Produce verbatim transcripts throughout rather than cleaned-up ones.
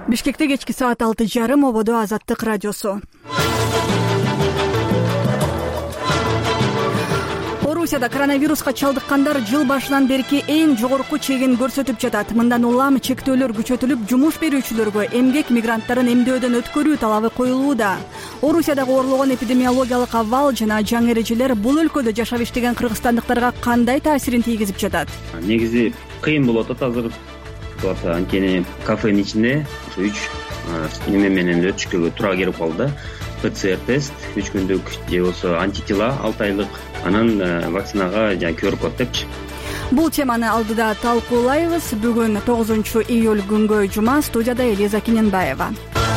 Бишкекте кечки саат алты жарым ободо Азаттык радиосу. Орусияда коронавируска чалдыккандар жыл башынан берки эң жогорку чегин көрсөтүп жатат. Мындан улам чектөөлөр күчөтүлүп, жумуш берүүчүлөргө эмгек мигранттарын эмдөөдөн өткөрүү талабы коюлууда. Орусиядагы оорулгон эпидемиологиялык абал жана жаңы эрежелер бул өлкөдө жашап иштеген кыргызстандыктарга кандай таасирин тийгизип жатат? Негизи кыйын болуп атат азыр. Анткени кафенин ичинде ошо үч неме менен өтүшкөгө туура келип калды. ПЦР тест үч күндүк же болбосо антитела алты айлык, анан вакцинага жана ку ар код депчи. Бул теманы алдыда талкуулайбыз. Бүгүн тогузунчу июль күнгө жума. Студияда Элиза Кененбаева.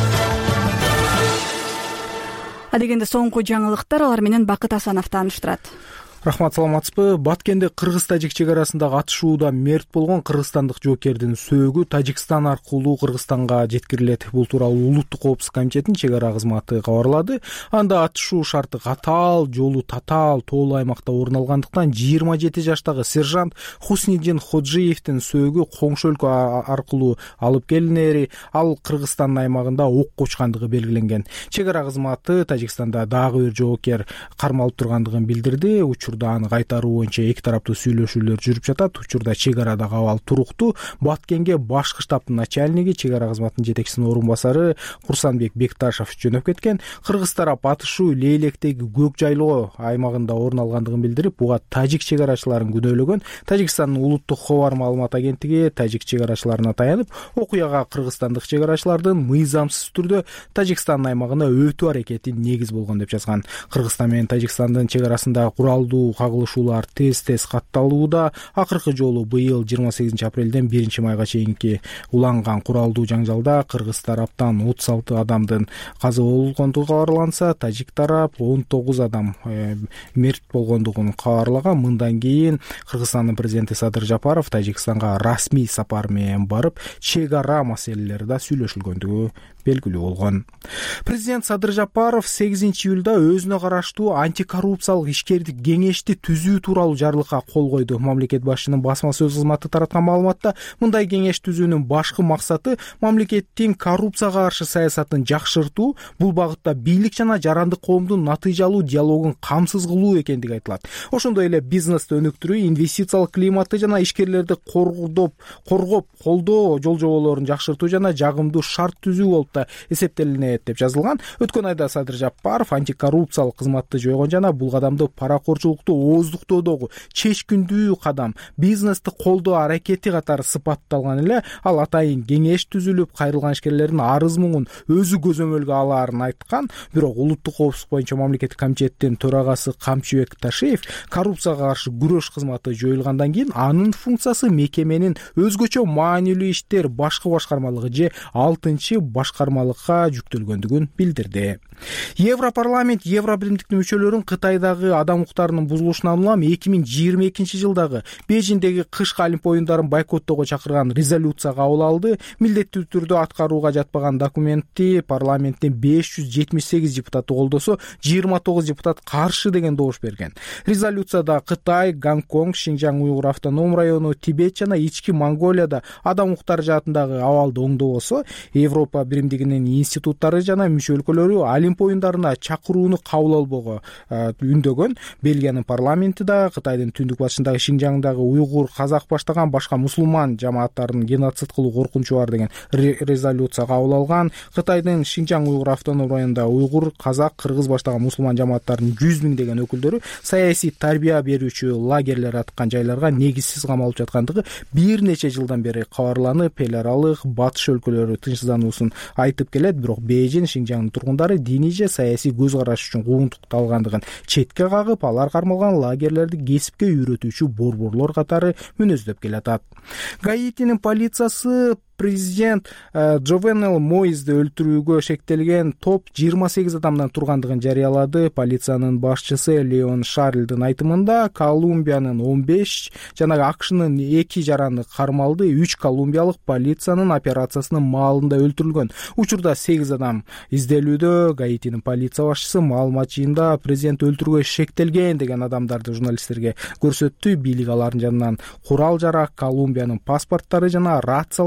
Адегенде соңку жаңылыктар, алар менен Бакыт Асанов тааныштырат. Рахмат, саламатсызбы? Баткенде Кыргыз-Тажик чек арасындагы атышууда мерт болгон кыргызстандык жоокердин сөөгү Тажикстан аркылуу Кыргызстанга жеткирилет. Бул тууралуу Улуттук коопсуздук комитетинин чек ара кызматы кабарлады. Анда атышуу шарты катаал, жолу татаал, тоолуу аймакта орун алгандыктан жыйырма жети жаштагы сержант Хусниддин Ходжиевдин сөөгү коңшу өлкө аркылуу алып келинери, ал Кыргызстандын аймагында ок кочкандыгы белгиленген. Чек ара кызматы Тажикстанда дагы бир жоокер кармалып тургандыгын билдирди. Учурда кайтаруу боюнча эки тараптуу сүйлөшүүлөр жүрүп жатат. Учурда чек арадагы абал туруктуу. Баткенге башкы штабтын начальниги, чек ара кызматынын жетекчисинин орун басары Курсанбек Бекташев жөнөп кеткен. Кыргыз тарап атышуу Лейлектеги көк жайлоо аймагында орун алгандыгын билдирип, буга тажик чек арачыларын күнөөлөгөн. Тажикстандын улуттук кабар маалымат агенттиги тажик чек арачыларына таянып, окуяга кыргызстандык чек арачылардын мыйзамсыз түрдө Тажикстандын аймагына өтүү аракети негиз болгон деп жазган. Кыргызстан менен Тажикстандын чек арасында куралдуу кагылышуулар тез-тез катталууда. Акыркы жолу быйыл жыйырма сегизинчи апрелден биринчи майга чейинки уланган куралдуу жаңжалда кыргыз тараптан отуз алты адамдын каза болгондугу кабарланса, тажик тарап он тогуз адам э, мерт болгондугун кабарлаган. Мындан кийин Кыргызстандын президенти Садыр Жапаров Тажикстанга расмий сапар менен барып, чек ара маселелерде сүйлөшүлгөндүгү белгилүү болгон. Президент Садыр Жапаров сегизинчи июлда өзүнө караштуу антикоррупциялык ишкердик кеңешти түзүү тууралуу жарлыкка кол койду. Мамлекет башчынын басма сөз кызматы тараткан маалыматта мындай кеңеш түзүүнүн башкы максаты мамлекеттин коррупцияга каршы саясатын жакшыртуу, бул багытта бийлик жана жарандык коомдун натыйжалуу диалогун камсыз кылуу экендиги айтылат. Ошондой эле бизнести өнүктүрүү, инвестициялык климатты жана ишкерлерди коргоп, коргоп, колдоо жол жоболорун жакшыртуу жана жагымдуу шарт түзүү болуп да эсептелинет деп жазылган. Өткөн айда Садыр Жапаров антикоррупциялык кызматты жойгон жана бул кадамды паракорчулукту ооздуктоодогу чечкиндүү кадам, бизнести колдоо аракети катары сыпатталган эле. Ал атайын кеңеш түзүлүп, кайрылган ишкерлердин арыз муңун өзү көзөмөлгө алаарын айткан. Бирок Улуттук коопсуздук боюнча мамлекеттик комитеттин төрагасы Камчыбек Ташиев коррупцияга каршы күрөш кызматы жоюлгандан кийин анын функциясы мекеменин өзгөчө маанилүү иштер башкы башкармалыгы же алтынчы башкармалыкка жүктөлгөндүгүн билдирди. Европарламент Евробиримдиктин мүчөлөрүн Кытайдагы адам укуктарынын бузулушунан улам эки миң жыйырма экинчи жылдагы Бейжиңдеги кышкы олимп оюндарын бойкоттоого чакырган резолюция кабыл алды. Милдеттүү түрдө аткарууга жатпаган документти парламенттин беш жүз жетимиш сегиз депутаты колдосо, жыйырма тогуз депутат каршы деген добуш берген. Резолюцияда Кытай, Гонконг, Шинжаң уйгур автоном району, Тибет жана Ички Монголияда адам укуктары жаатындагы абалды оңдобосо, Европа биримдигинин институттары жана мүчө өлкөлөрү олимп оюндарына чакырууну кабыл албоого үндөгөн. Бельгиянын парламенти да Кытайдын түндүк батышындагы Шинжаңдагы уйгур, казак баштаган башка мусулман жамааттарын геноцид кылуу коркунучу бар деген резолюция кабыл алган. Кытайдын Шинжаң уйгур автоном районунда уйгур, казак, кыргыз баштаган мусулман жамааттарынын жүз миңдеген өкүлдөрү саясий тарбия берүүчү лагерлер аткан жайларга негизсиз камалып жаткандыгы бир нече жылдан бери кабарланып, эл аралык батыш өлкөлөрү тынчсыздануусун айтып келет. Бирок Бейжиң Шинжаңдын тургундары диний же саясий көз караш үчүн куугунтукталгандыгын четке кагып, алар кармалган лагерлерди кесипке үйрөтүүчү борборлор катары мүнөздөп келатат. Гаитинин полициясы президент Джовенел Моизди өлтүрүүгө шектелген топ жыйырма сегиз адамдан тургандыгын жарыялады. Полициянын башчысы Леон Шарлдын айтымында Колумбиянын он беш жана АКШнын эки жараны кармалды. үч колумбиялык полициянын операциясынын маалында өлтүрүлгөн. Учурда сегиз адам изделүүдө. Гаитинин полиция башчысы маалымат жыйында президент өлтүрүүгө шектелген деген адамдарды журналисттерге көрсөттү. Бийлик алардын жанынан курал-жарак, Колумбиянын паспорттары жана рациялар табылган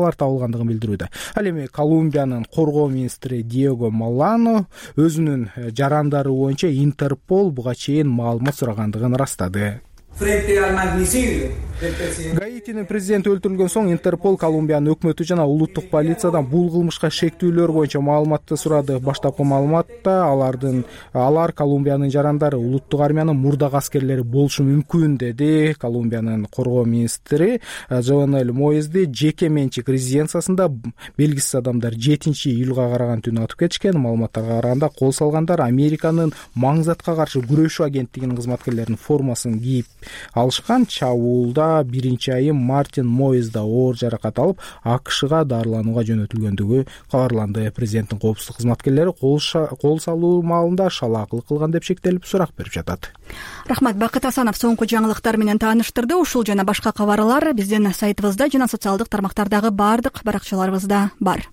алгандыгын билдирүүдө. Ал эми Колумбиянын коргоо министри Диего Молано өзүнүн жарандары боюнча Интерпол буга чейин маалымат сурагандыгын ырастады. Гаитинин президенти өлтүрүлгөн соң Интерпол Колумбиянын өкмөтү жана улуттук полициядан бул кылмышка шектүүлөр боюнча маалыматты сурады. Баштапкы маалыматта алардын алар Колумбиянын жарандары улуттук армиянын мурдак аскерлери болушу мүмкүн деди. Колумбиянын коргоо министри Жованель Моэзди жеке менчик резиденциясында белгисиз адамдар жетинчи июлга караган түнү атып кетишкен. Маалыматтарга караганда кол салгандар Американын маңзатка каршы күрөшүү агенттигинин кызматкерлеринин формасын кийип алышкан. Чабуулда биринчи айым Мартин Моэз да оор жаракат алып АКШга дарыланууга жөнөтүлгөндүгү кабарланды. Президенттин коопсуздук кызматкерлери кол салуу маалында шалаакылык кылган деп шектелип сурак берип жатат. Рахмат. Бакыт Асанов соңку жаңылыктар менен тааныштырды. Ушул жана башка кабарлар биздин сайтыбызда жана социалдык тармактардагы бардык баракчаларыбызда бар.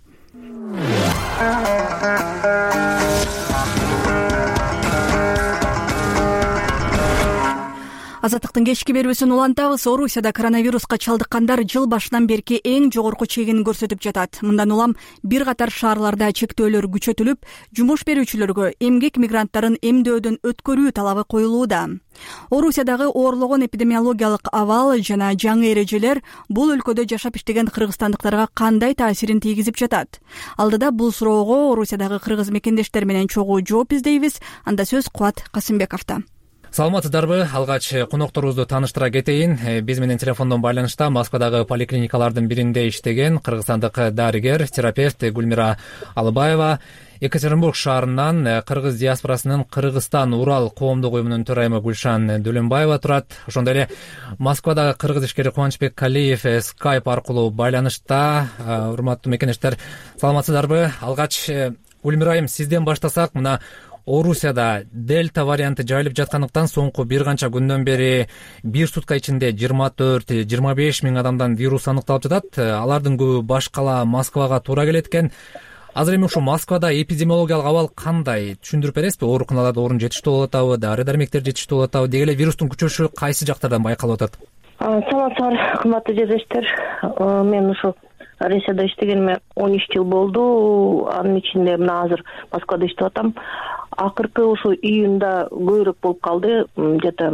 Азаттыктын кечки берүүсүн улантабыз. Орусияда коронавируска чалдыккандар жыл башынан берки эң жогорку чегин көрсөтүп жатат. Мындан улам бир катар шаарларда чектөөлөр күчөтүлүп, жумуш берүүчүлөргө эмгек мигранттарын эмдөөдөн өткөрүү талабы коюлууда. Орусиядагы оорлогон эпидемиологиялык абал жана жаңы эрежелер бул өлкөдө жашап иштеген кыргызстандыктарга кандай таасирин тийгизип жатат? Алдыда бул суроого Орусиядагы кыргыз мекендештер менен чогуу жооп издейбиз. Анда сөз Кубат Касымбековдо. Саламатсыздарбы? Алгач конокторубузду тааныштыра кетейин. Биз менен телефондон байланышта Москвадагы поликлиникалардын биринде иштеген кыргызстандык дарыгер, терапевт Гүлмира Алыбаева, Екатеринбург шаарынан кыргыз диаспорасынын Кыргызстан Урал коомдук уюмунун төрайымы Гүлшан Дөлөнбаева турат. Ошондой эле Москвадагы кыргыз ишкери Кубанычбек Калиев скайп аркылуу байланышта. Урматтуу мекендештер, саламатсыздарбы? Алгач Гүлмира айым, сизден баштасак, мына Орусияда дельта варианты жайылып жаткандыктан соңку бир канча күндөн бери бир сутка ичинде жыйырма төрт жыйырма беш миң адамдан вирус аныкталып жатат. Алардын көбү баш кала Москвага туура келет экен. Азыр эми ушу Москвада эпидемиологиялык абал кандай? Түшүндүрүп бересизби? Ооруканаларда орун жетиштүү болуп атабы, дары-дармектер жетиштүү болуп атабы? Деги эле вирустун күчөшү кайсы жактардан байкалып атат? Саламатсыздар, кымбаттуу жерлештер. Мен ушу Россияда иштегениме он үч жыл болду. Анын ичинде мына азыр Москвада иштеп атам. Акыркы ушу июнда көбүрөөк болуп калды. Где-то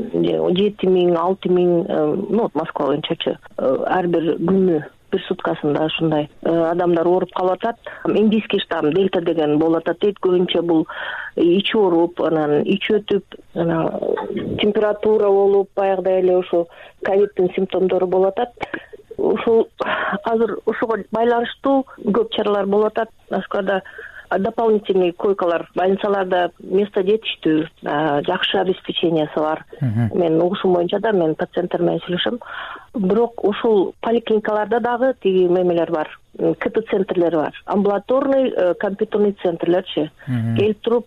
жети миң, алты миң, ну, Москва боюнчачы ар бир күнү бир суткасында ушундай адамдар ооруп калып атат. Индийский штамм дельта деген болуп атат дейт. Көбүнчө бул ич ооруп, анан ич өтүп, анан температура болуп, баягыдай эле ушу ковиддин симптомдору болуп атат. Ушул азыр ушуга байланыштуу көп чаралар болуп атат. Москвада дополнительный койкалар, больницаларда место жетиштүү, жакшы обеспечениясы бар. Мен угушум боюнча да мен пациенттер менен сүйлөшөм. Бирок ушул поликлиникаларда дагы тиги мемелер бар. КТ центрлери бар. Амбулаторный, компьютерный центрлерчи. Келип туруп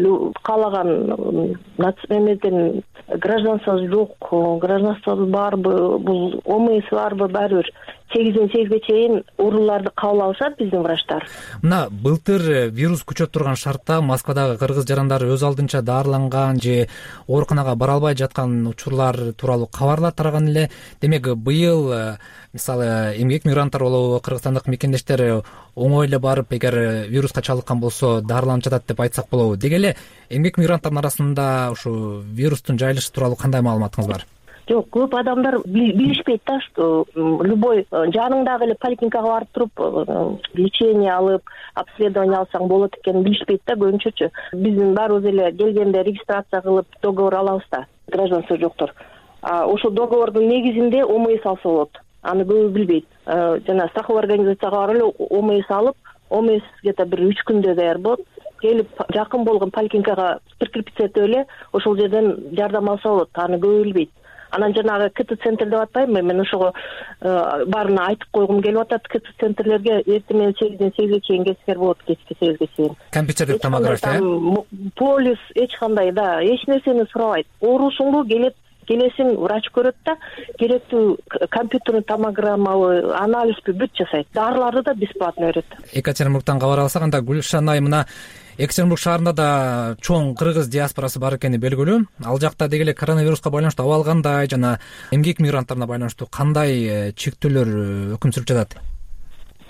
каалаган эмеден гражданствосы жок, гражданствосы барбы, бул ОМС барбы, баары бир сегизден сегизге чейин ооруларды кабыл алышат биздин врачтар. Мына былтыр вирус күчөп турган шартта Москвадагы кыргыз жарандары өз алдынча даарыланган же ооруканага бара албай жаткан учурлар тууралуу кабарлар тараган эле. Демек быйыл мисалы эмгек мигранттар болобу, кыргызстандык мекендештер оңой эле барып, эгер вируска чалдыккан болсо даарыланып жатат деп айтсак болобу. Деги эле эмгек мигранттардын арасында ушу вирустун жайылышы тууралуу кандай маалыматыңыз бар? Жок, көп адамдар билишпейт да, что любой жаныңдагы эле поликлиникага барып туруп лечение алып, обследование алсаң болот экенин билишпейт да көбүнчөчү. Биздин баарыбыз эле келгенде регистрация кылып договор алабыз да, гражданство жоктор. Ошол договордун негизинде ОМС алса болот. Аны көбү билбейт. Жана страховой организацияга барып эле ОМС алып, ОМС где-то бир үч күндө даяр болот. Келип жакын болгон поликлиникага прикрепиться этип эле ошол жерден жардам алса болот. Аны көбү билбейт. Анан жанагы КТ центр деп атпаймынбы, мен ошого баарына айтып койгум келип атат. КТ центрлерге эртең менен сегизден сегизге чейин келсеңер болот, кечки сегизге чейин. Компьютердик томография. Полис эч кандай да эч нерсени сурабайт. Оорусуңбу келип келесиң, врач көрөт да, керектүү компьютерный томограммабы, анализби бүт жасайт. Дарыларды да бесплатно берет. Екатеринбургтан кабар алсак, анда Гүлшан айым, мына Екатеринбург шаарында да чоң кыргыз диаспорасы бар экени белгилүү. Ал жакта деги эле коронавируска байланыштуу абал кандай, жана эмгек мигранттарына байланыштуу кандай чектөөлөр өкүм сүрүп жатат?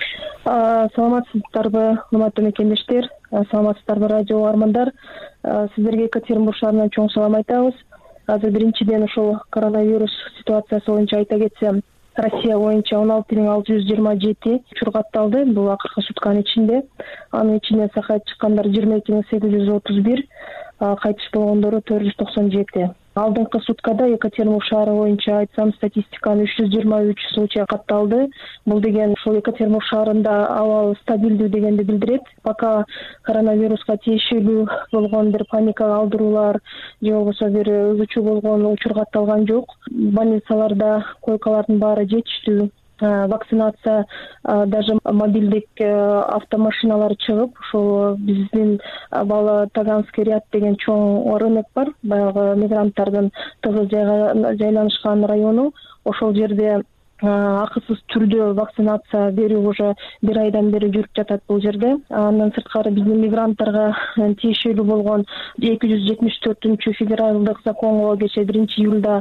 Саламатсыздарбы, урматтуу мекендештер, саламатсыздарбы радио угармандар. Сиздерге Екатеринбург шаарынан чоң салам айтабыз. Азыр биринчиден ошол коронавирус ситуациясы боюнча айта кетсем, Россия боюнча он алты миң алты жүз жыйырма жети учур катталды бул акыркы сутканын ичинде. Анын ичинен сакайып чыккандар жыйырма эки миң сегиз жүз отуз бир, кайтыш болгондору төрт жүз токсон жети. Алдыңкы суткада Екатеринбург шаары боюнча айтсам, статистиканын үч жүз жыйырма үч случай катталды. Бул деген ошол Екатеринбург шаарында абал стабилдүү дегенди билдирет. Пока коронавируска тиешелүү болгон бир паника алдыруулар же болбосо бир өзүчө болгон учур катталган жок. Больницаларда койкалардын баары жетиштүү. Вакцинация даже мобилдик автомашиналар чыгып, ошол биздин бала Таганский ряд деген чоң рынок бар, баягы мигранттардын тыгыз жайланышкан району. Ошол жерде акысыз түрдө вакцинация берүү уже бир айдан бери жүрүп жатат бул жерде. Андан сырткары биздин мигранттарга тиешелүү болгон эки жүз жетимиш төртүнчү федералдык законго кечээ биринчи июлда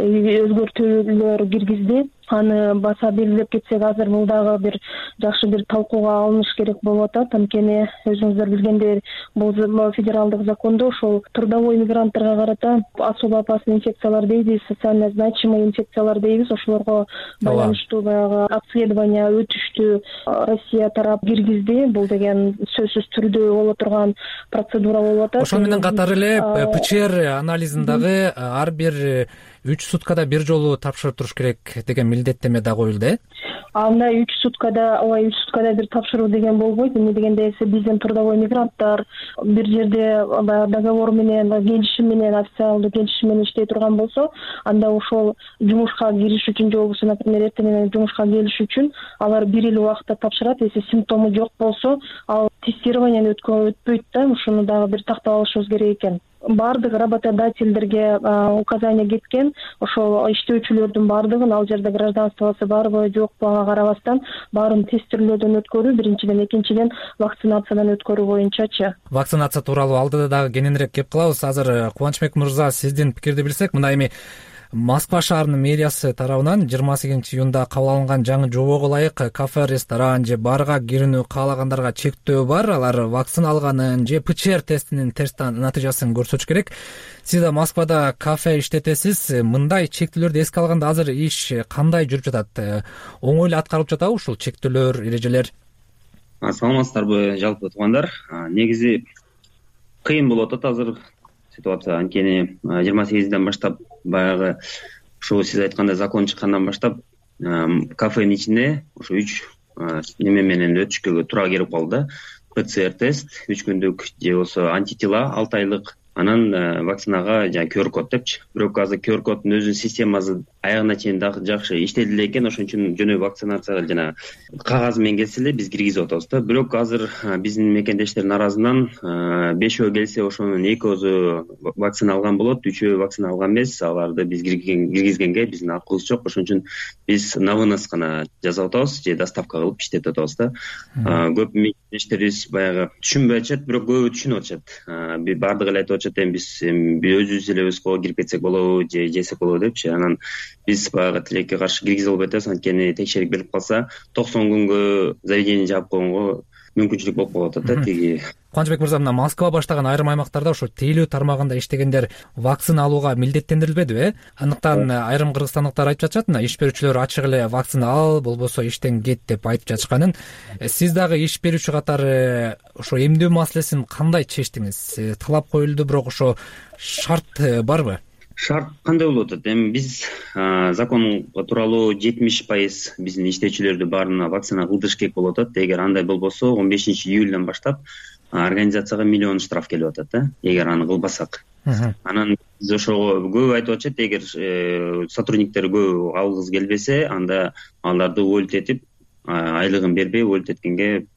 өзгөртүүлөр киргизди. Аны баса белгилеп кетсек, азыр бул дагы бир жакшы бир талкууга алыныш керек болуп атат. Анткени өзүңүздөр билгендей, бул федералдык закондо ошол трудовой мигранттарга карата особо опасный инфекциялар дейбиз, социально значимый инфекциялар дейбиз. Ошолорго байланыштуу баягы обследование өтүштү Россия тарап киргизди. Бул деген сөзсүз түрдө боло турган процедура болуп атат. Ошол менен катар эле ПЧР анализин дагы ар бир үч суткада бир жолу тапшырып туруш керек деген милдеттеме да коюлду, э? Андай үч суткада, ой, үч суткада бир тапшыруу деген болбойт. Эмне дегенде, биздин трудовой мигранттар бир жерде договор менен, келишим менен, официалдуу келишим менен иштей турган болсо, анда ошол жумушка кириш үчүн же болбосо, например, эртең менен жумушка келиш үчүн алар бир эл убакытта тапшырат. Если симптому жок болсо, ал тестированияны өтпөйт да, ушуну дагы бир тактап алышыбыз керек экен. Бардык работодательдерге указание кеткен, ошол иштөөчүлөрдүн бардыгын ал жерде гражданствосы барбы жокпу ага карабастан баарын тестирлөөдөн өткөрүү, биринчиден, экинчиден вакцинациядан өткөрүү боюнчачы. Вакцинация тууралуу алдыда дагы кененирээк кеп калабыз. Азыр Кубанычбек мырза, сиздин пикирди билсек, мына эми Москва шаарынын мэриясы тарабынан жыйырма сегизинчи июнда кабыл алынган жаңы жобого ылайык кафе, ресторан же барга кирүүнү каалагандарга чектөө бар. Алар вакцина алганын же ПЧР тестинин терс натыйжасын көрсөтүш керек. Сиз да Москвада кафе иштетесиз. Мындай чектөөлөрдү эске алганда азыр иш кандай жүрүп жатат? Оңой эле аткарылып жатабы ушул чектөөлөр, эрежелер? Саламатсыздарбы, жалпы туугандар. Негизи кыйын болуп атат азыр ситуация. Анткени жыйырма сегизден баштап баягы ушул сиз айткандай закон чыккандан баштап кафенин ичине ошо үч неме менен өтүшкө туура келип калды. ПЦР тест үч күндүк же болбосо антитела алты айлык, анан вакцинага жана ку ар код депчи. Бирок азыр ку ар коддун өзүнүн системасы аягына чейин дагы жакшы иштеди эле экен. Ошон үчүн жөнөкөй вакцинация жана кагаз менен келсе эле биз киргизип атабыз да. Бирок азыр биздин мекендештердин арасынан бешөө келсе ошонун экөөсү вакцина алган болот, үчөө вакцина алган эмес. Аларды биз киргизгенге биздин акыбыз жок. Ошон үчүн биз на вынос гана жасап атабыз же доставка кылып иштетип атабыз да. Көп мекендештерибиз баягы түшүнбөй атышат, бирок көбү түшүнүп атышат. Бир бардыгы эле айтып атышат, эми биз өзүбүз эле Москвага кирип кетсек болобу же жесек болобу депчи. Анан биз баягы тилекке каршы киргизе албай атабыз. Анткени текшерип келип калса токсон күнгө заведение жаап койгонго мүмкүнчүлүк болуп калып атат да. Тиги Кубанычбек мырза, мына Москва баштаган айрым аймактарда ошо тейлөө тармагында иштегендер вакцина алууга милдеттендирилбедиби, э? Андыктан айрым кыргызстандыктар айтып жатышат, мына иш берүүчүлөр ачык эле вакцина ал, болбосо иштен кет деп айтып жатышканын. Сиз дагы иш берүүчү катары ошо эмдөө маселесин кандай чечтиңиз? Талап коюлду, бирок ошо шарт барбы? Шарт кандай болуп атат? Эми биз закон тууралуу жетимиш пайыз биздин иштөөчүлөрдү баарына вакцина кылдырыш керек болуп атат. Эгер андай болбосо он бешинчи июльдан баштап организацияга миллион штраф келип атат да, эгер аны кылбасак. Анан биз ошого көп айтып атышат, эгер сотрудниктер көп алгысы келбесе, анда аларды өлтетип, айлыгын бербей өлтеткенге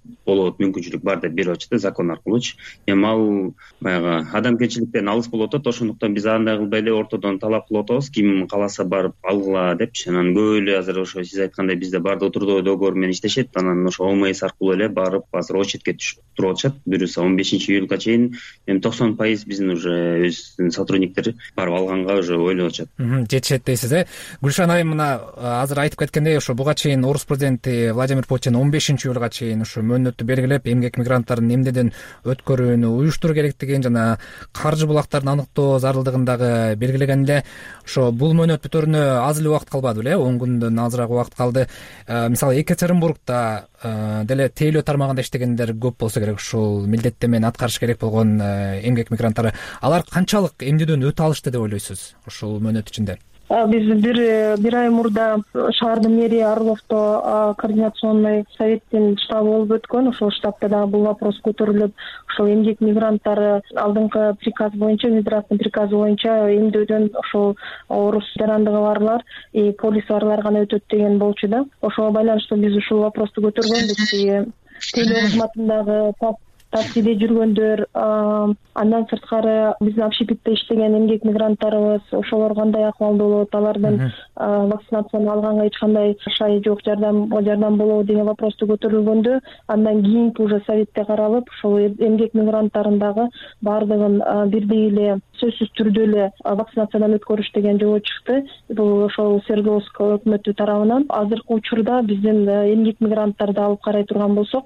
болот, мүмкүнчүлүк бар деп берип атышат да закон аркылуучу. Эми ал баягы адамгерчиликтен алыс болуп атат, ошондуктан биз андай кылбай эле ортодон талап кылып атабыз, ким кааласа барып алгыла депчи. Анан көп эле азыр ошо сиз айткандай бизде баардыгы трудовой договор менен иштешет, анан ошо ОМС аркылуу эле барып азыр очередке түшүп туруп атышат. Буюрса он бешинчи июлга чейин эми токсон пайыз биздин уже өзүбүздүн сотрудниктер барып алганга уже ойлоп атышат. Жетишет дейсиз э Гүлшан айым, мына азыр айтып кеткендей, ошо буга чейин орус президенти Владимир Путин он бешинчи июлга чейин ушу мөөнөттү белгилеп, эмгек мигранттарын эмнеден өткөрүүнү уюштуруу керектигин жана каржы булактарын аныктоо зарылдыгын дагы белгилеген эле. Ошо бул мөөнөт бүтөрүнө аз эле убакыт калбады беле, он күндөн азыраак убакыт калды. Мисалы Екатеринбургда деле тейлөө тармагында иштегендер көп болсо керек, ушул милдеттенмени аткарыш керек болгон эмгек мигранттары. Алар канчалык эмнеден өтө алышты деп ойлойсуз ушул мөөнөт ичинде? Биз бир бир ай мурда шаардын мэрия Орловдо координационный советтин штабы болуп өткөн. Ошол штабта дагы бул вопрос көтөрүлүп, ошол эмгек мигранттары алдыңкы приказ боюнча, Минздравдын приказы боюнча эмдөөдөн ошол орус жарандыгы барлар и полис барлар гана өтөт деген болчу да. Ошого байланыштуу биз ушул вопросту көтөргөнбүз. Тейлөө кызматындагы таксиде жүргөндөр, андан сырткары биздин общепитте иштеген эмгек мигранттарыбыз, ошолор кандай акыбалда болот, алардын вакцинацияны алганга эч кандай шай жок, жардам жардам болобу деген вопросту көтөрүлгөндө, андан кийин уже советте каралып, ошол эмгек мигранттарын дагы баардыгын бирдей эле сөзсүз түрдө эле вакцинациядан өткөрүш деген жобо чыкты. Бул ошол Свердловск өкмөтү тарабынан. Азыркы учурда биздин эмгек мигранттарды алып карай турган болсок,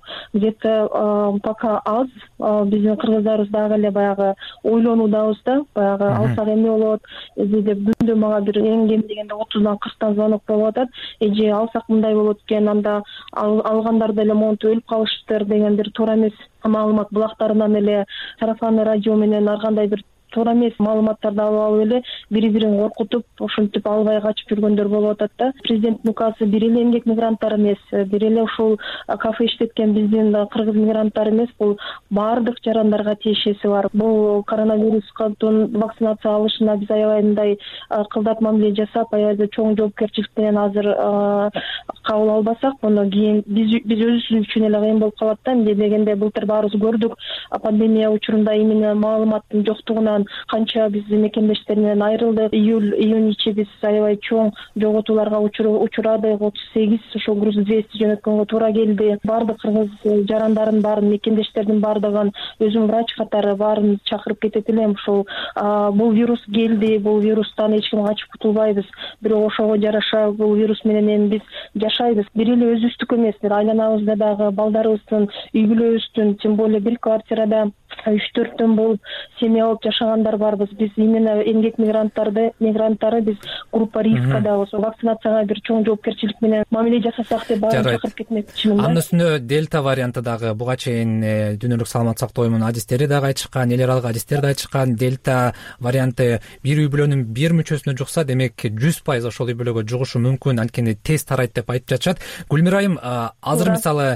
где-то пока аз, биздин кыргыздарыбыз дагы эле баягы ойлонуудабыз да, баягы алсак эмне болот, эже күндө мага бир эң кем дегенде отуздан кырктан звонок болуп атат, эже алсак мындай болот экен, анда алгандар деле монтип өлүп калыштыр деген бир туура эмес маалымат булактарынан эле, сарафанный радио менен ар кандай бир туура эмес маалыматтарды алып алып эле бири-бирин коркутуп, ошентип албай качып жүргөндөр болуп атат да. Президенттин указы бир эле эмгек мигранттар эмес, бир эле ушул кафе иштеткен биздин кыргыз мигранттар эмес, бул баардык жарандарга тиешеси бар. Бул коронавируска вакцинация алышына биз аябай мындай кылдат мамиле жасап, аябай чоң жоопкерчилик менен азыр кабыл албасак, андан кийин биз биз өзүбүз үчүн эле кыйын болуп калат да. Эмне дегенде былтыр баарыбыз көрдүк, пандемия учурунда именно маалыматтын жоктугунан канча биз мекемдештеринен айрылдык. Июль июнь ичи биз аябай чоң жоготууларга учурадык. отуз сегиз ошо груз двести жөнөткөнгө туура келди. Баардык кыргыз жарандарын баарын, мекемдештердин баардыгын өзүм врач катары баарын чакырып кетет элем. Ушул бул вирус келди, бул вирустан эч ким качып кутулбайбыз. Бирок ошого жараша бул вирус менен эми биз жашайбыз. Бир эле өзүбүздүк эмес, айланабызда дагы балдарыбыздын, үй бүлөбүздүн, тем более бир квартирада үч төрттөн болуп семья болуп жашагандар барбыз. Биз именно эмгек мигранттарды, мигранттары биз группа рискадабыз. Вакцинацияга бир чоң жоопкерчилик менен мамиле жасасак деп баарын чакырып кетмекчимин. Анын үстүнө дельта варианты дагы буга чейин дүйнөлүк саламат сактоо оюмунун адистери дагы айтышкан, эл аралык адистер да айтышкан, дельта варианты бир үй бүлөнүн бир мүчөсүнө жукса, демек жүз пайыз ошол үй бүлөгө жугушу мүмкүн, анткени тез тарайт деп айтып жатышат. Гүлмира айым, азыр мисалы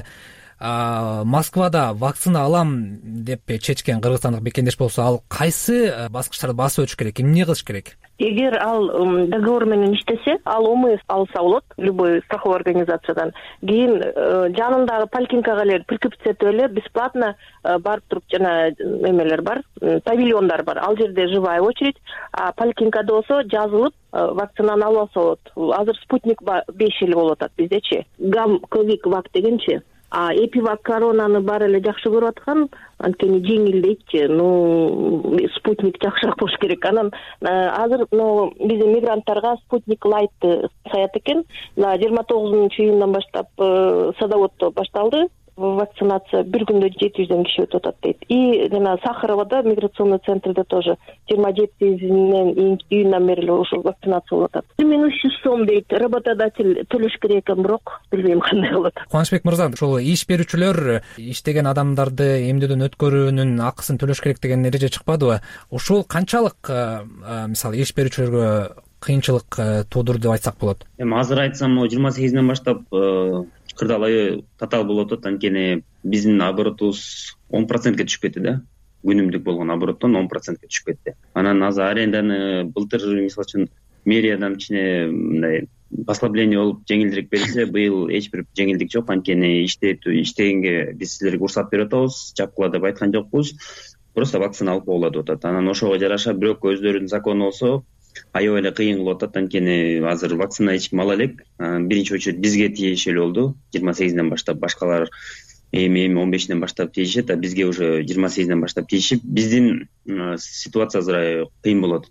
Москвада вакцина алам деп чечкен кыргызстандык мекендеш болсо, ал кайсы баскычтарды басып өтүш керек, эмне кылыш керек? Эгер ал договор менен иштесе, ал ОМС алса болот, любой страховой организациядан. Кийин жанындагы поликлиникага эле прикрепцетип эле бесплатно барып туруп, жана эмелер бар, павильондар бар. Ал жерде живая очередь, а поликлиникада болсо жазылып вакцинаны алып алса болот. Азыр спутник беш эле болуп атат биздечи. Гам ковид вак дегенчи. А эпивак коронаны баары эле жакшы көрүп аткан, анткени жеңил дейтчи. Ну, спутник жакшыраак болуш керек. Анан азыр биздин мигранттарга спутник лайтты саят экен. жыйырма тогузунчу июндан баштап садоводдо башталды вакцинация. Бир күндө жети жүздөн киши өтүп атат дейт. И жана Сахароводо миграционный центрде тоже жыйырма жетисинен июндан бери ушул вакцинация болуп атат. бир миң үч жүз сом дейт. Работодатель төлөш керек экен, бирок билбейм кандай болот. Кубанычбек мырза, ушул иш берүүчүлөр иштеген адамдарды эмнеден өткөрүүнүн акысын төлөш керек деген эреже чыкпадыбы? Ушул канчалык мисалы иш берүүчүлөргө кыйынчылык туудурду деп айтсак болот? Эми азыр айтсам, жыйырма сегизинен баштап кырдаалай татаал болуп атат, анткени биздин оборотубуз он процентке түшүп кетти да. Күнүмдүк болгон обороттон он процентке түшүп кетти. Анан азыр аренданы былтыр мисалы үчүн мэриядан кичине мындай послабление болуп жеңилдирээк берилсе, быйыл эч бир жеңилдик жок. Анткени иштетүү иштегенге биз силерге уруксат берип атабыз, жапкыла деп айткан жокпуз. Просто вакцина алып болот деп атат. Анан ошого жараша бирок өздөрүнүн закону болсо аябай эле кыйын кылып атат. Анткени азыр вакцина эч ким ала элек. Биринчи очередь бизге тиешелүү болду. жыйырма сегизинен баштап, башкалар эми эми он бешинен баштап тийишет, а бизге уже жыйырма сегизинен баштап тийишип, биздин ситуация азыр кыйын болот.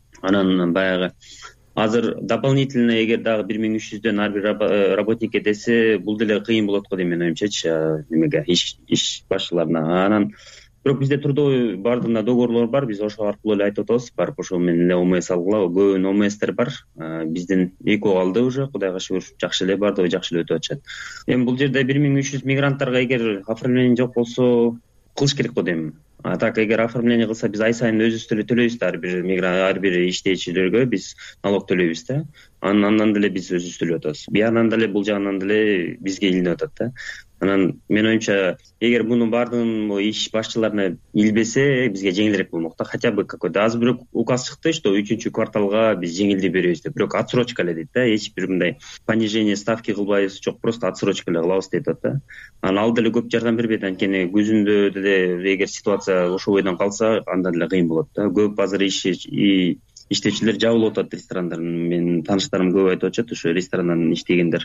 Анан баягы азыр дополнительно эгер дагы бир миң үч жүздөн ар бир работникке десе, бул деле кыйын болот го дейм менин оюмчачы, немеге иш иш башчыларына. Анан бирок бизде трудовой баардыгында договорлор бар, биз ошол аркылуу эле айтып атабыз, барып ошо менен эле ОМС алгыла. Көбүнүн ОМСтер бар, биздин эко калды уже, Кудайга шүгүр, жакшы эле, баардыгы жакшы эле өтүп атышат. Эми бул жерде бир миң үч жүз мигранттарга эгер оформление жок болсо кылыш керек го дейм. А так эгер оформление кылса, биз ай сайын өзүбүз деле төлөйбүз да, ар бир мигрант, ар бир иштечилерге биз налог төлөйбүз да. Андан деле биз өзүбүз төлөп атабыз. Биягынан деле бул жагынан деле бизге илинип атат да. Анан менин оюмча, эгер мунун баардыгын иш башчыларына илбесе, бизге жеңилирээк болмок да. Хотя бы какой-то азыр бирок указ чыкты, что үчүнчү кварталга биз жеңилдик беребиз деп. Бирок отсрочка эле дейт да, эч бир мындай понижение ставки кылбайбыз, жок, просто отсрочка эле кылабыз дейт да. Анан ал деле көп жардам бербейт. Анткени күзүндө деле эгер ситуация ошол бойдон калса, анда деле кыйын болот да. Көп азыр иш иштечилер жабылып атат, ресторандар. Менин тааныштарым көп айтып атышат, ошо ресторандан иштегендер,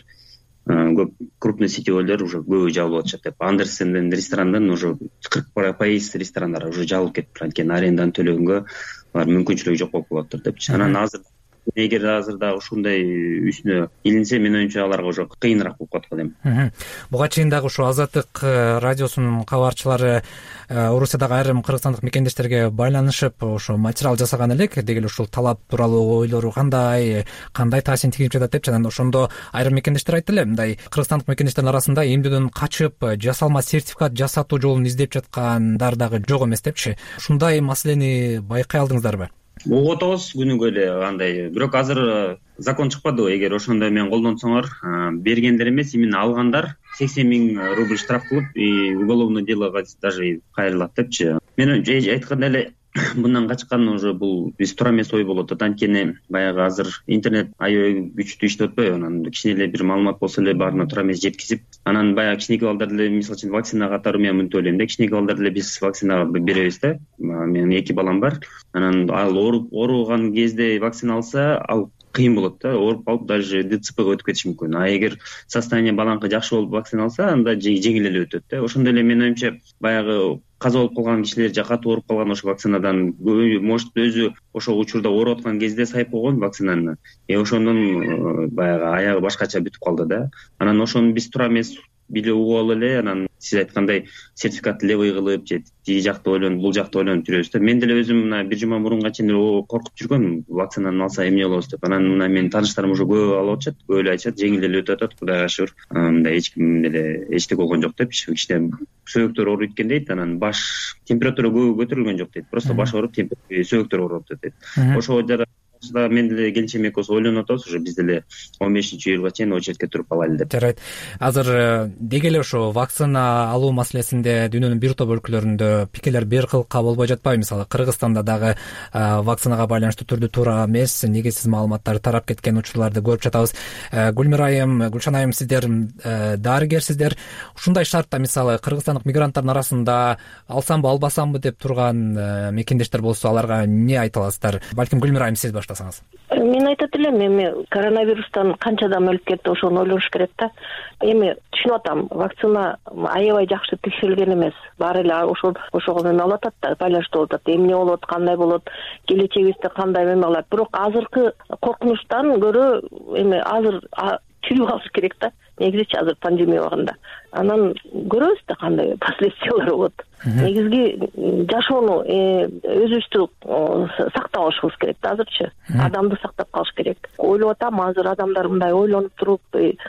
көп крупный сетевойлор уже көбү жабылып атышат деп. Андерсенден ресторандан уже кырк пайыз ресторандар уже жабылып кетиптир. Анткени аренданы төлөгөнгө алар мүмкүнчүлүгү жок болуп калаптыр депчи. Анан азыр эгер азыр дагы ушундай үстүнө илинсе, менин оюмча аларга уже кыйыныраак болуп калат го дейм. Буга чейин дагы ушу Азаттык радиосунун кабарчылары Орусиядагы айрым кыргызстандык мекендештерге байланышып ошо материал жасаган элек, деги эле ушул талап тууралуу ойлору кандай, кандай таасирин тийгизип жатат депчи. Анан ошондо айрым мекендештер айтты эле, мындай кыргызстандык мекендештердин арасында эмдөөдөн качып жасалма сертификат жасатуу жолун издеп жаткандар дагы жок эмес депчи. Ушундай маселени байкай алдыңыздарбы? Угуп атабыз күнүгө эле андай. Бирок азыр закон чыкпады. Эгер ошондой менен колдонсоңор, бергендер эмес, именно алгандар сексен миң рубль штраф кылып, и уголовное делого даже кайрылат депчи. Мен айткандай эле мындан качкан уже бул биз туура эмес ой болуп атат. Анткени баягы азыр интернет аябай күчтүү иштеп атпайбы? Анан кичине эле бир маалымат болсо эле баарына туура эмес жеткизип, анан баягы кичинекей балдар деле мисалы үчүн вакцинага катары мен мынтип ойлойм да, кичинекей балдар деле биз вакцинага беребиз да. Менин эки балам бар. Анан ал ооруп ооруган кезде вакцина алса, ал кыйын болот да, ооруп калып даже ДЦПга өтүп кетиши мүмкүн. А эгер состояние балаңкы жакшы болуп вакцина алса, анда жеңил эле өтөт да. Ошондой эле менин оюмча баягы каза болуп калган кишилер же катуу ооруп калган ошо вакцинадан, может өзү ошол учурда ооруп аткан кезде сайып койгон вакцинаны, и ошондон баягы аягы башкача бүтүп калды да. Анан ошону биз туура эмес билип угуп алып эле, анан сиз айткандай сертификатты левый кылып же тиги жакты ойлонуп, бул жакты ойлонуп жүрөбүз да. Мен деле өзүм мына бир жума мурунга чейин коркуп жүргөм, вакцинаны алса эмне болобуз деп. Анан мына менин тааныштарым уже көп алып атышат, көп эле айтышат, жеңил эле өтүп атат, Кудайга шүгүр. Мындай эч ким деле эчтеке болгон жок депчи. Кичине сөөктөр ооруйт экен дейт, анан баш температура көп көтөрүлгөн жок дейт. Просто баш ооруп, сөөктөр ооруп атат дейт. Ошого жараша мен деле келинчем экөөбүз ойлонуп атабыз, уже биз деле он бешинчи июлга чейин очередке туруп калайлы деп. Жарайт. Азыр деги эле ошо вакцина алуу маселесинде дүйнөнүн бир топ өлкөлөрүндө пикирлер бир кылка болбой жатпайбы? Мисалы Кыргызстанда дагы вакцинага байланыштуу түрдүү туура эмес, негизсиз маалыматтар тарап кеткен учурларды көрүп жатабыз. Гүлмира айым, Гүлшан айым, сиздер дарыгерсиздер. Ушундай шартта мисалы кыргызстандык мигранттардын арасында алсамбы, албасамбы деп турган мекендештер болсо, аларга эмне айта аласыздар? Балким Гүлмира айым, сиз баштасаңыз. Мен айтат элем, эми коронавирустан канча адам өлүп кетти, ошону ойлош керек да. Эми түшүнүп атам, вакцина аябай жакшы текшерилген эмес. Баары эле ошол ошого менен алып атат да, байланыштуу болуп атат. Эмне болот, кандай болот, келечегибизде кандай эме кылат. Бирок азыркы коркунучтан көрө эми азыр тирүү калыш керек да. Негизичи азыр пандемия убагында. Анан көрөбүз да кандай последствиялар болот. Негизги жашоону өзүбүздү сактап алышыбыз керек да азырчы. Адамды сактап калыш керек. Ойлоп атам, азыр адамдар мындай ойлонуп туруп,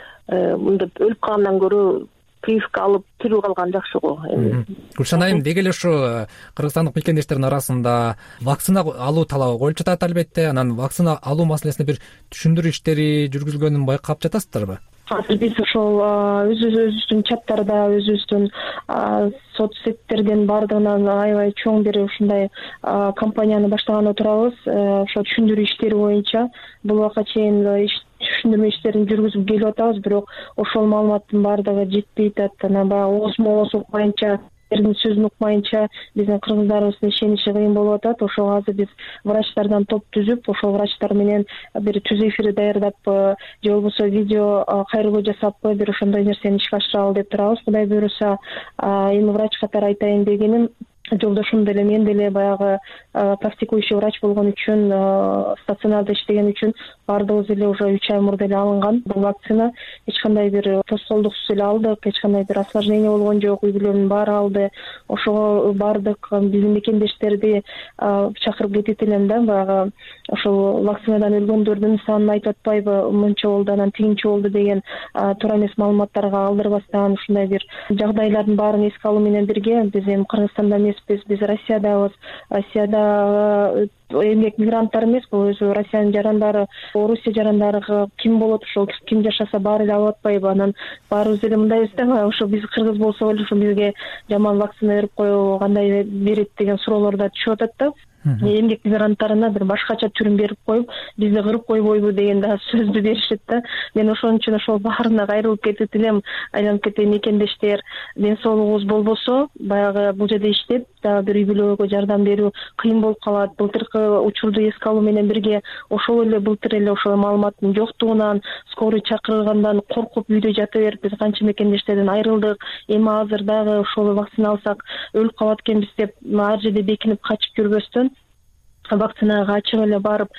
мындай өлүп калгандан көрө прививка алып тирүү калган жакшы го. Гүлшан айым, деги эле ушу кыргызстандык мекендештердин арасында вакцина алуу талабы коюлуп жатат албетте. Анан вакцина алуу маселесинде бир түшүндүрүү иштери жүргүзүлгөнүн байкап жатасыздарбы? азыр биз ошол өзүбүздүн чаттарда өзүбүздүн соц сеттердин баардыгынан аябай чоң бир ушундай кампанияны баштаганы турабыз. Ошо түшүндүрүү иштери боюнча бул убакка чейин түшүндүрмө иштерин жүргүзүп келип атабыз, бирок ошол маалыматтын баардыгы жетпей атат. Анан баягы ооз молос укпайынча, эрдин сөзүн укмайынча биздин кыргыздарыбыздын ишениши кыйын болуп атат. Ошого азыр биз врачтардан топ түзүп, ошол врачтар менен бир түз эфир даярдаппы же болбосо видео кайрылуу жасаппы, бир ошондой нерсени ишке ашыралы деп турабыз. Кудай буйруса, эми врач катары айтайын дегеним, жолдошум деле мен деле баягы практикующий врач болгон үчүн, стационарда иштеген үчүн баардыгыбыз эле уже үч ай мурда эле алынган бул вакцина. Эч кандай бир тоскоолдуксуз эле алдык, эч кандай бир осложнение болгон жок, үй бүлөнүн баары алды. Ошого баардык биздин мекендештерди чакырып кетет элем да, баягы ошол вакцинадан өлгөндөрдүн санын айтып атпайбы, мынча болду анан тигинче болду деген туура эмес маалыматтарга алдырбастан ушундай бир жагдайлардын баарын эске алуу менен бирге биз эми Кыргызстанда эмеспиз, биз Россиядабыз. Россияда эмгек мигранттар эмес, бул өзү Россиянын жарандары, Орусия жарандары ким болот, ошол ким жашаса баары эле алып атпайбы? Анан баарыбыз эле мындайбыз да, ошо биз кыргыз болсо эле ошо бизге жаман вакцина берип коюу кандай берет деген суроолор да түшүп атат да. Эмгек мигранттарына бир башкача түрүн берип коюп, бизди кырып койбойбу деген да сөздү беришет да. Мен ошон үчүн ошол баарына кайрылып кетет элем, айланып кетем. Мекендештер, ден соолугубуз болбосо, баягы бул жерде иштеп, дагы бир үй бүлөгө жардам берүү кыйын болуп калат. Былтыркы учурду эске алуу менен бирге ошол эле былтыр эле ошол маалыматтын жоктугунан, скорый чакырылгандан коркуп үйдө жата берип, биз канча мекендештерден айрылдык. Эми азыр дагы ошол вакцина алсак өлүп калат экенбиз деп ар жерде бекинип качып жүрбөстөн вакцинага ачык эле барып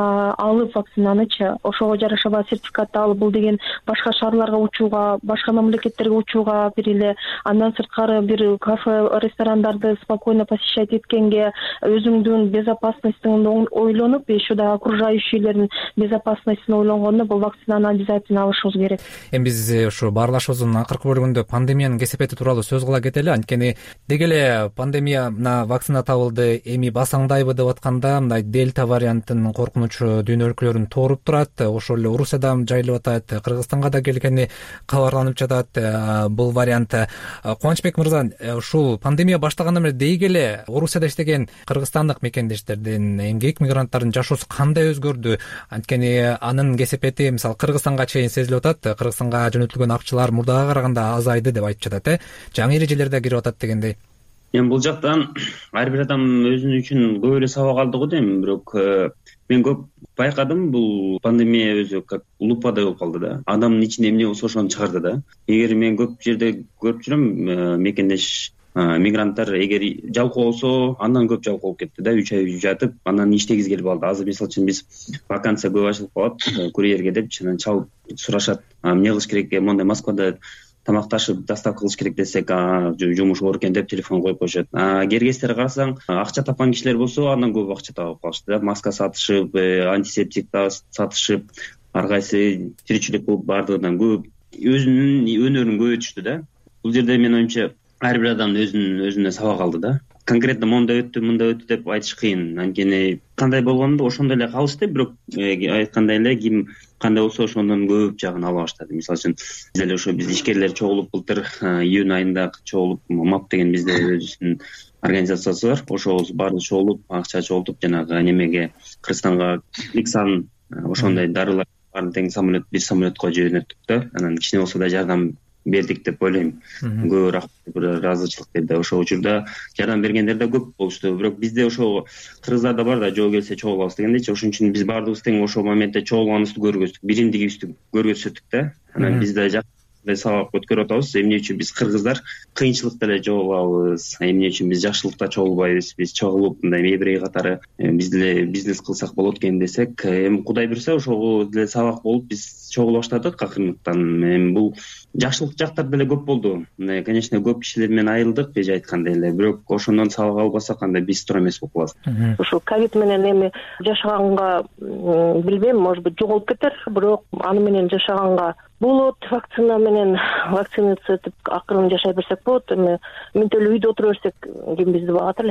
алып вакцинанычы, ошого жараша сертификатты алып, бул деген башка шаарларга учууга, башка мамлекеттерге учууга бир эле, андан сырткары бир кафе, ресторандарды спокойно посещать эткенге, өзүңдүн безопасностьтың ойлонуп, еще да окружающийлердин безопасностьун ойлонгондо бул вакцинаны обязательно алышыбыз керек. Эми биз ушу баарлашуубуздун акыркы бөлүгүндө пандемиянын кесепети тууралуу сөз кыла кетели. Анткени деги эле пандемияна вакцина табылды, эми басаңдайбы деп атканда мындай дельта вариантынын коркунучу дүйнө өлкөлөрүн тооруп турат. Ошол эле Орусияда жайылып атат, Кыргызстанга да келгени кабарланып жатат бул вариант. Кубанычбек мырза, ушул пандемия баштагандан бери дейги эле Орусияда иштеген кыргызстандык мекендештердин, эмгек мигранттардын жашоосу кандай өзгөрдү? Анткени анын кесепети мисалы Кыргызстанга чейин сезилип атат. Кыргызстанга жөнөтүлгөн акчалар мурдага караганда азайды деп айтып жатат, э? Жаңы эрежелер да кирип атат дегендей. Эми бул жактан ар бир адам өзүнүн үчүн көп эле сабак алды го дейм, бирок мен көп байкадым, бул пандемия өзү как лупадай болуп калды да. Адамдын ичинде эмне болсо ошону чыгарды да. Эгер мен көп жерде көрүп жүрөм, мекендеш мигранттар эгер жалкоо болсо, андан көп жалкоо болуп кетти да, үч ай жатып, анан иштегиз келип алды. Азыр мисалы үчүн биз вакансия көп ачылып калат, курьерге деп анан чалып сурашат, эмне кылыш керек, мондай Москвада тамакташып доставка кылыш керек десек, жумуш оор экен деп телефон коюп коюшат. Кергестерге карасаң, акча тапкан кишилер болсо андан көп акча таап калышты да. Маска сатышып, антисептик сатышып, ар кайсы тиричилик кылып баардыгынан көп өзүнүн өнөрүн көбөйтүштү да. Бул жерде менин оюмча ар бир адам өзүнүн өзүнө сабак алды да. Конкретно мондай өттү, мындай өттү деп айтыш кыйын. Анткени кандай болгондо ошондой эле калышты, бирок айткандай эле ким кандай болсо ошондон көп жагын ала баштады. Мисалы үчүн биз эле ошо биз ишкерлер чогулуп былтыр июнь айында чогулуп, МАП деген бизде өзүбүздүн организациясы бар. Ошол баары чогулуп, акча чогултуп, жанагы немеге Кыргызстанга Иксан ошондой дарылар баарын тең самолет, бир самолетко жөнөттүк да. Анан кичине болсо да жардам бердик деп ойлойм. Көп рахмат, ыраазычылык деп да. Ошол учурда жардам бергендер да көп болушту. Бирок бизде ошо кыргыздарда бар да, жоо келсе чогулабыз дегендейчи. Ошон үчүн биз баардыгыбыз тең ошол моментте чогулганыбызды көргөздүк, биримдигибизди көргөзсөттүк да. Анан биз да сабак өткөрүп атабыз. Эмне үчүн биз кыргыздар кыйынчылыкта эле чогулабыз, эмне үчүн биз жакшылыкта чогулбайбыз, биз чогулуп мындай мебрей катары биз деле бизнес кылсак болот экен десек, эми Кудай буйруса ошого деле сабак болуп биз чогула баштадык акырындыктан. Эми бул жакшылык жактар деле көп болду. Конечно, көп кишилер менен айрылдык, эже айткандай эле, бирок ошондон сабак албасак анда биз туура эмес болуп калабыз. Ушул ковид менен эми жашаганга билбейм, может быть жоголуп кетер, бирок аны менен жашаганга болот. Вакцина менен вакцинация этип акырын жашай берсек болот. Эми мынтип эле үйдө отура берсек ким бизди багат эле.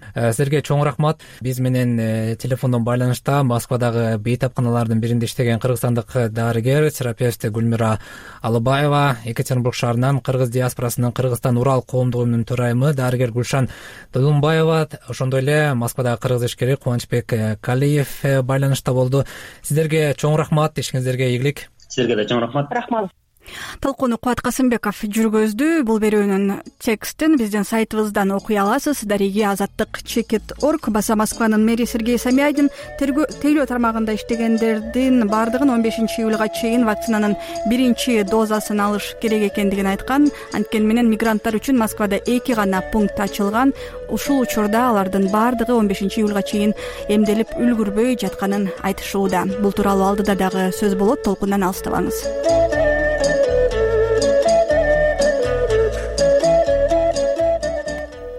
Силерге чоң рахмат. Биз менен телефондон байланышта Москвадагы бейтапканалардын биринде иштеген кыргызстандык дарыгер, терапевт Гүлмира Алыбаева, Екатеринбург шаарынан кыргыз диаспорасынын Кыргызстан Урал коомдугунун төрайымы дарыгер Гүлшан Долунбаева, ошондой эле Москвадагы кыргыз ишкери Кубанычбек Калиев байланышта болду. Сиздерге чоң рахмат, ишиңиздерге ийгилик. Силерге да чоң рахмат. Рахмат. Талкууну Кубат Касымбеков жүргөздү. Бул берүүнүн текстин биздин сайтыбыздан окуй аласыз. Дариги азаттык чекит точка орг. Баса Москванын мэри Сергей Самяйдин тейлөө тармагында иштегендердин бардыгын он бешинчи июлга чейин вакцинанын биринчи дозасын алыш керек экендигин айткан. Анткени менен мигранттар үчүн Москвада эки гана пункт ачылган. Ушул учурда алардын бардыгы он бешинчи июлга чейин эмделип үлгүрбөй жатканын айтышууда. Бул тууралуу алдыда дагы сөз болот. Толкундан алыстабаңыз.